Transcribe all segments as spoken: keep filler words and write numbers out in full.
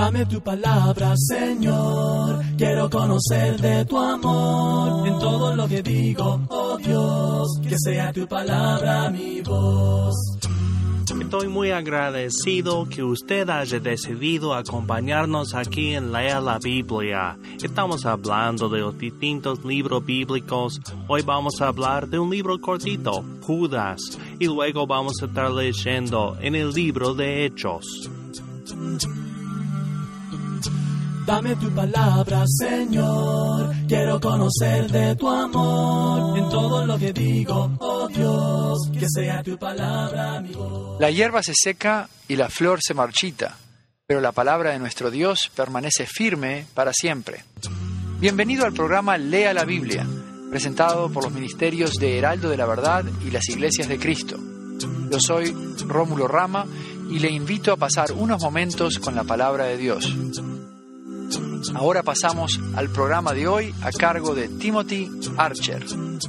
Dame tu palabra, Señor, quiero conocer de tu amor. En todo lo que digo, oh Dios, que sea tu palabra mi voz. Estoy muy agradecido que usted haya decidido acompañarnos aquí en Lea la Biblia. Estamos hablando de los distintos libros bíblicos. Hoy vamos a hablar de un libro cortito, Judas, y luego vamos a estar leyendo en el libro de Hechos. Dame tu palabra, Señor, quiero conocer de tu amor. En todo lo que digo, oh Dios, que sea tu palabra mi voz. La hierba se seca y la flor se marchita, pero la palabra de nuestro Dios permanece firme para siempre. Bienvenido al programa Lea la Biblia, presentado por los ministerios de Heraldo de la Verdad y las Iglesias de Cristo. Yo soy Rómulo Rama y le invito a pasar unos momentos con la palabra de Dios. Ahora pasamos al programa de hoy a cargo de Timothy Archer.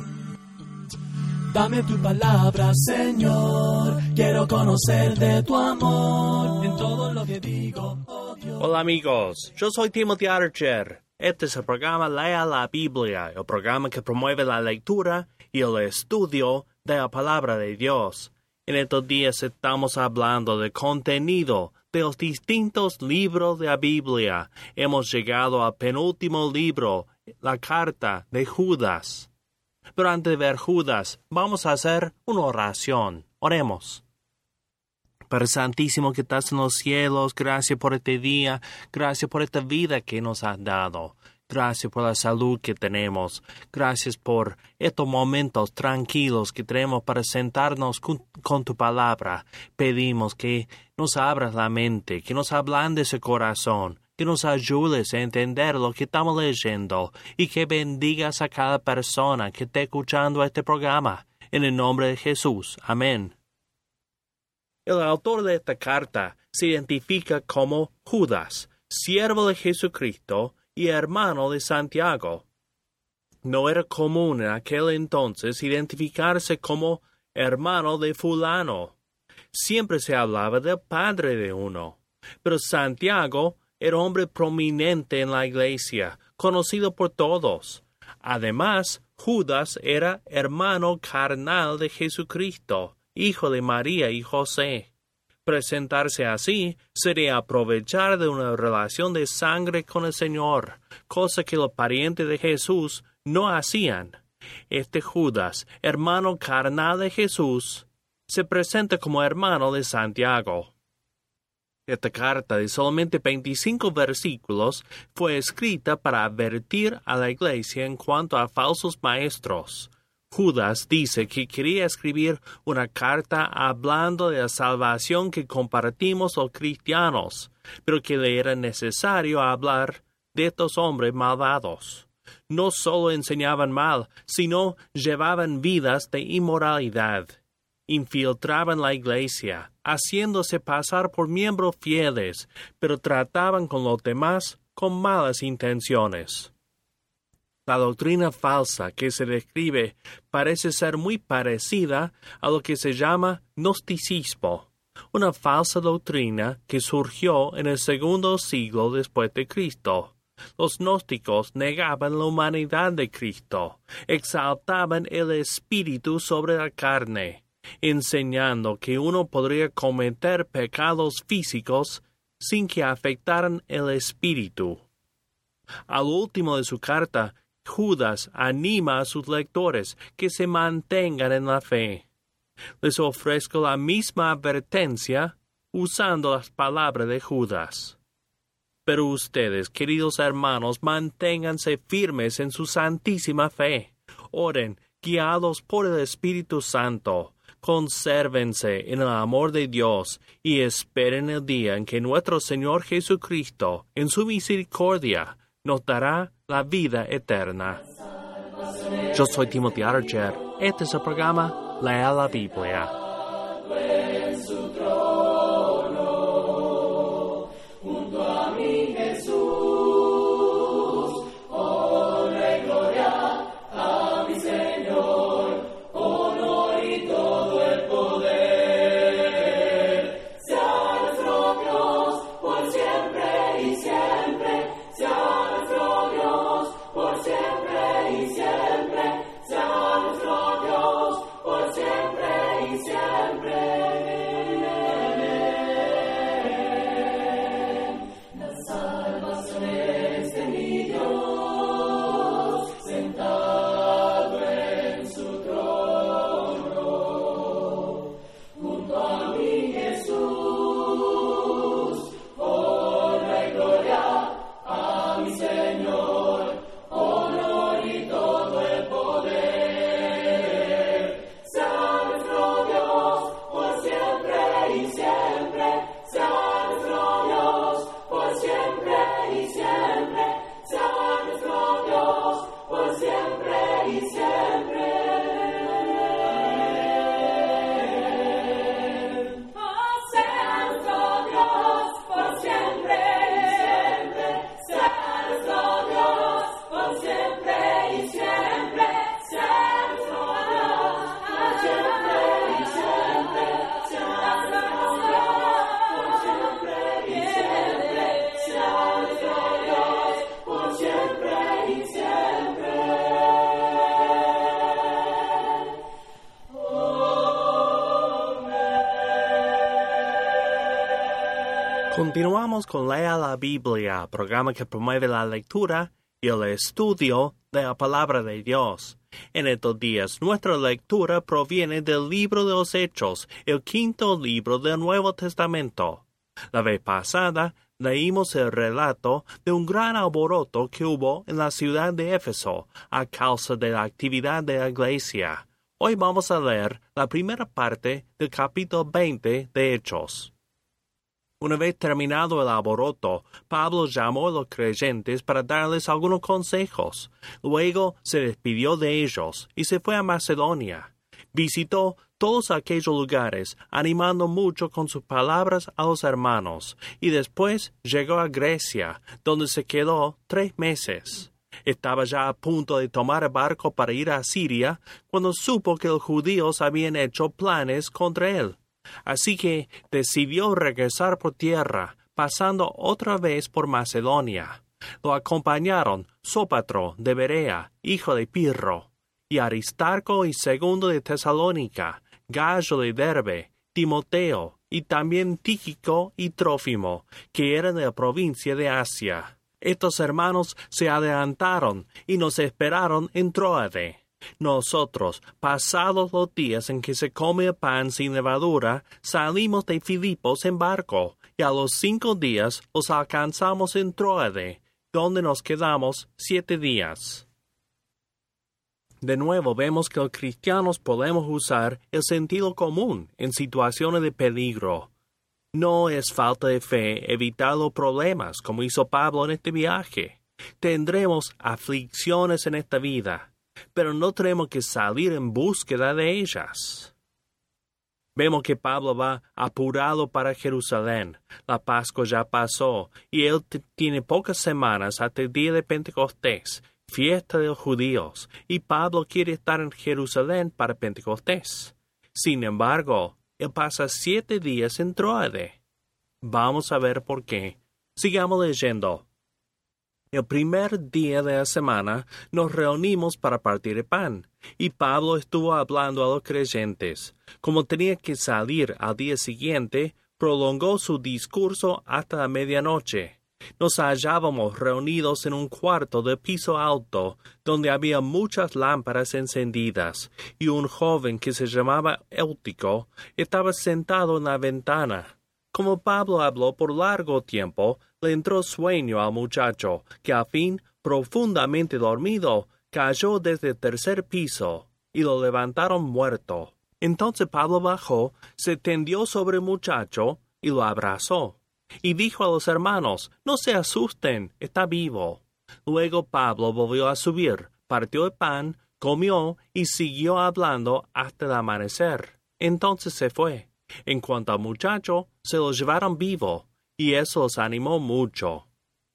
Dame tu palabra, Señor, quiero conocer de tu amor. En todo lo que digo, oh Dios. Hola amigos, yo soy Timothy Archer. Este es el programa Lea la Biblia, el programa que promueve la lectura y el estudio de la palabra de Dios. En estos días estamos hablando del contenido de los distintos libros de la Biblia. Hemos llegado al penúltimo libro, la carta de Judas. Pero antes de ver Judas, vamos a hacer una oración. Oremos. Padre Santísimo que estás en los cielos, gracias por este día, gracias por esta vida que nos has dado. Gracias por la salud que tenemos. Gracias por estos momentos tranquilos que tenemos para sentarnos con, con tu palabra. Pedimos que nos abras la mente, que nos ablandes el corazón, que nos ayudes a entender lo que estamos leyendo y que bendigas a cada persona que esté escuchando este programa. En el nombre de Jesús. Amén. El autor de esta carta se identifica como Judas, siervo de Jesucristo y hermano de Santiago. No era común en aquel entonces identificarse como hermano de fulano. Siempre se hablaba del padre de uno. Pero Santiago era hombre prominente en la iglesia, conocido por todos. Además, Judas era hermano carnal de Jesucristo, hijo de María y José. Presentarse así sería aprovechar de una relación de sangre con el Señor, cosa que los parientes de Jesús no hacían. Este Judas, hermano carnal de Jesús, se presenta como hermano de Santiago. Esta carta de solamente veinticinco versículos fue escrita para advertir a la iglesia en cuanto a falsos maestros. Judas dice que quería escribir una carta hablando de la salvación que compartimos los cristianos, pero que le era necesario hablar de estos hombres malvados. No solo enseñaban mal, sino llevaban vidas de inmoralidad. Infiltraban la iglesia, haciéndose pasar por miembros fieles, pero trataban con los demás con malas intenciones. La doctrina falsa que se describe parece ser muy parecida a lo que se llama gnosticismo, una falsa doctrina que surgió en el segundo siglo después de Cristo. Los gnósticos negaban la humanidad de Cristo, exaltaban el espíritu sobre la carne, enseñando que uno podría cometer pecados físicos sin que afectaran el espíritu. Al último de su carta, Judas anima a sus lectores que se mantengan en la fe. Les ofrezco la misma advertencia usando las palabras de Judas. Pero ustedes, queridos hermanos, manténganse firmes en su santísima fe. Oren, guiados por el Espíritu Santo. Consérvense en el amor de Dios y esperen el día en que nuestro Señor Jesucristo, en su misericordia, nos dará la vida eterna. Yo soy Timothy Archer. Este es el programa Lea la Biblia. Siempre y Continuamos con Lea la Biblia, programa que promueve la lectura y el estudio de la palabra de Dios. En estos días, nuestra lectura proviene del libro de los Hechos, el quinto libro del Nuevo Testamento. La vez pasada, leímos el relato de un gran alboroto que hubo en la ciudad de Éfeso a causa de la actividad de la iglesia. Hoy vamos a leer la primera parte del capítulo veinte de Hechos. Una vez terminado el alboroto, Pablo llamó a los creyentes para darles algunos consejos. Luego se despidió de ellos y se fue a Macedonia. Visitó todos aquellos lugares, animando mucho con sus palabras a los hermanos, y después llegó a Grecia, donde se quedó tres meses. Estaba ya a punto de tomar el barco para ir a Siria, cuando supo que los judíos habían hecho planes contra él. Así que decidió regresar por tierra, pasando otra vez por Macedonia. Lo acompañaron Sópatro de Berea, hijo de Pirro, y Aristarco y Segundo de Tesalónica, Gallo de Derbe, Timoteo, y también Tíquico y Trófimo, que eran de la provincia de Asia. Estos hermanos se adelantaron y nos esperaron en Tróade. Nosotros, pasados los días en que se come el pan sin levadura, salimos de Filipos en barco, y a los cinco días los alcanzamos en Tróade, donde nos quedamos siete días. De nuevo vemos que los cristianos podemos usar el sentido común en situaciones de peligro. No es falta de fe evitar los problemas, como hizo Pablo en este viaje. Tendremos aflicciones en esta vida, pero no tenemos que salir en búsqueda de ellas. Vemos que Pablo va apurado para Jerusalén. La Pascua ya pasó, y él t- tiene pocas semanas hasta el día de Pentecostés, fiesta de los judíos, y Pablo quiere estar en Jerusalén para Pentecostés. Sin embargo, él pasa siete días en Tróade. Vamos a ver por qué. Sigamos leyendo. El primer día de la semana nos reunimos para partir el pan, y Pablo estuvo hablando a los creyentes. Como tenía que salir al día siguiente, prolongó su discurso hasta la medianoche. Nos hallábamos reunidos en un cuarto de piso alto, donde había muchas lámparas encendidas, y un joven que se llamaba Eutico estaba sentado en la ventana. Como Pablo habló por largo tiempo, le entró sueño al muchacho, que al fin, profundamente dormido, cayó desde el tercer piso, y lo levantaron muerto. Entonces Pablo bajó, se tendió sobre el muchacho, y lo abrazó, y dijo a los hermanos, «No se asusten, está vivo». Luego Pablo volvió a subir, partió el pan, comió, y siguió hablando hasta el amanecer. Entonces se fue. En cuanto al muchacho, se lo llevaron vivo, y eso los animó mucho.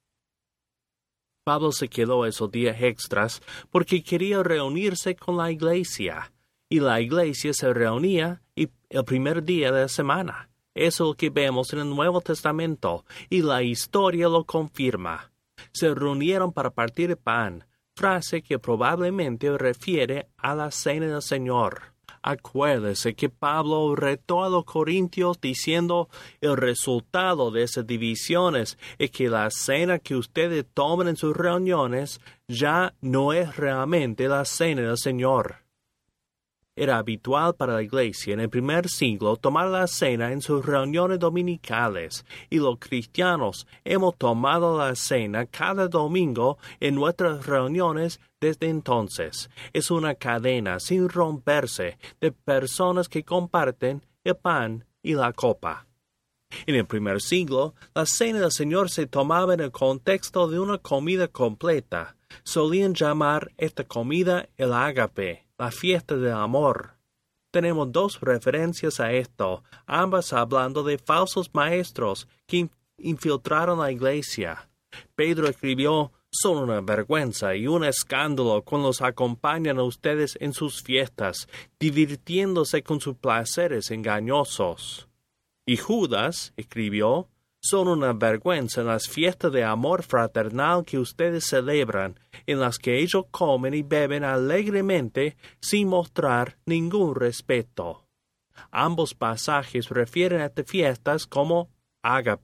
Pablo se quedó esos días extras porque quería reunirse con la iglesia, y la iglesia se reunía el primer día de la semana. Eso es lo que vemos en el Nuevo Testamento, y la historia lo confirma. Se reunieron para partir el pan, frase que probablemente refiere a la cena del Señor. Acuérdese que Pablo retó a los corintios diciendo, el resultado de esas divisiones es que la cena que ustedes toman en sus reuniones ya no es realmente la cena del Señor. Era habitual para la iglesia en el primer siglo tomar la cena en sus reuniones dominicales, y los cristianos hemos tomado la cena cada domingo en nuestras reuniones desde entonces. Es una cadena sin romperse de personas que comparten el pan y la copa. En el primer siglo, la cena del Señor se tomaba en el contexto de una comida completa. Solían llamar esta comida el ágape, la fiesta del amor. Tenemos dos referencias a esto, ambas hablando de falsos maestros que infiltraron la iglesia. Pedro escribió, son una vergüenza y un escándalo cuando los acompañan a ustedes en sus fiestas, divirtiéndose con sus placeres engañosos. Y Judas escribió, son una vergüenza en las fiestas de amor fraternal que ustedes celebran, en las que ellos comen y beben alegremente sin mostrar ningún respeto. Ambos pasajes refieren a estas fiestas como ágape,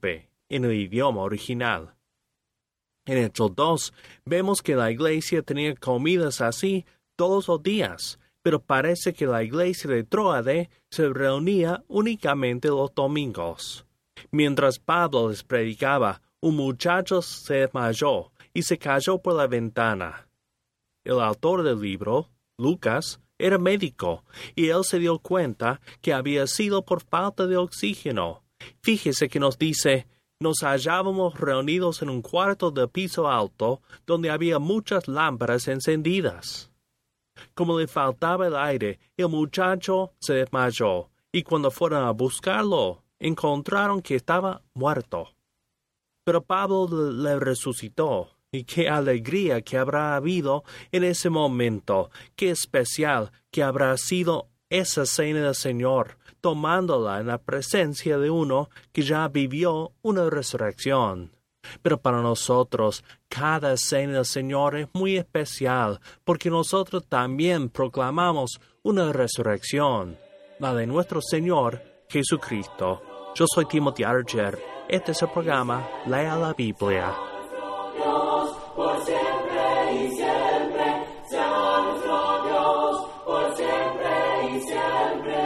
en el idioma original. En Hechos dos, vemos que la iglesia tenía comidas así todos los días, pero parece que la iglesia de Tróade se reunía únicamente los domingos. Mientras Pablo les predicaba, un muchacho se desmayó y se cayó por la ventana. El autor del libro, Lucas, era médico, y él se dio cuenta que había sido por falta de oxígeno. Fíjese que nos dice, nos hallábamos reunidos en un cuarto de piso alto, donde había muchas lámparas encendidas. Como le faltaba el aire, el muchacho se desmayó, y cuando fueron a buscarlo, encontraron que estaba muerto. Pero Pablo le resucitó, y qué alegría que habrá habido en ese momento, qué especial que habrá sido esa cena del Señor, tomándola en la presencia de uno que ya vivió una resurrección. Pero para nosotros, cada cena del Señor es muy especial, porque nosotros también proclamamos una resurrección, la de nuestro Señor Jesucristo. Yo soy Timothy Archer. Este es el programa Lea la Biblia. Dios, por siempre y siempre, sea nuestro Dios, por siempre y siempre.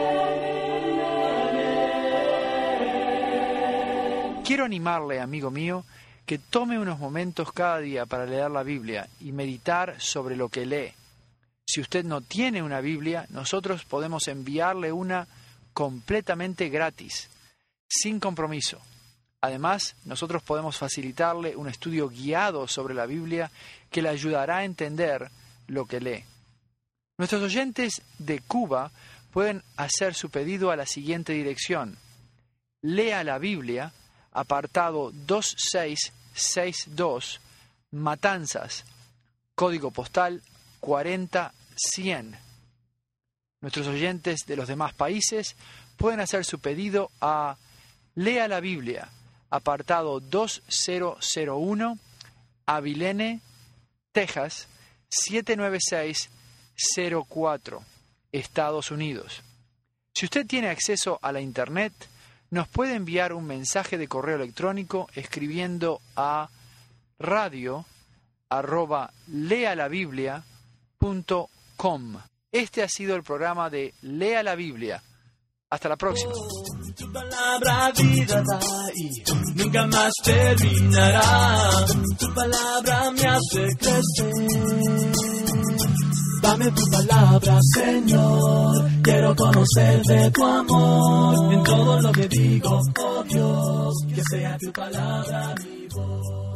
Quiero animarle, amigo mío, que tome unos momentos cada día para leer la Biblia y meditar sobre lo que lee. Si usted no tiene una Biblia, nosotros podemos enviarle una completamente gratis, sin compromiso. Además, nosotros podemos facilitarle un estudio guiado sobre la Biblia que le ayudará a entender lo que lee. Nuestros oyentes de Cuba pueden hacer su pedido a la siguiente dirección. Lea la Biblia, apartado dos seis seis dos, Matanzas, código postal cuarenta cien. Nuestros oyentes de los demás países pueden hacer su pedido a Lea la Biblia, apartado dos cero cero uno, Abilene, Texas, siete nueve seis cero cuatro, Estados Unidos. Si usted tiene acceso a la Internet, nos puede enviar un mensaje de correo electrónico escribiendo a radio arroba lealabiblia punto com. Este ha sido el programa de Lea la Biblia. Hasta la próxima. Tu palabra vida da y nunca más terminará. Tu palabra me hace crecer. Dame tu palabra, Señor. Quiero conocer de tu amor. En todo lo que digo, oh Dios, que sea tu palabra mi voz.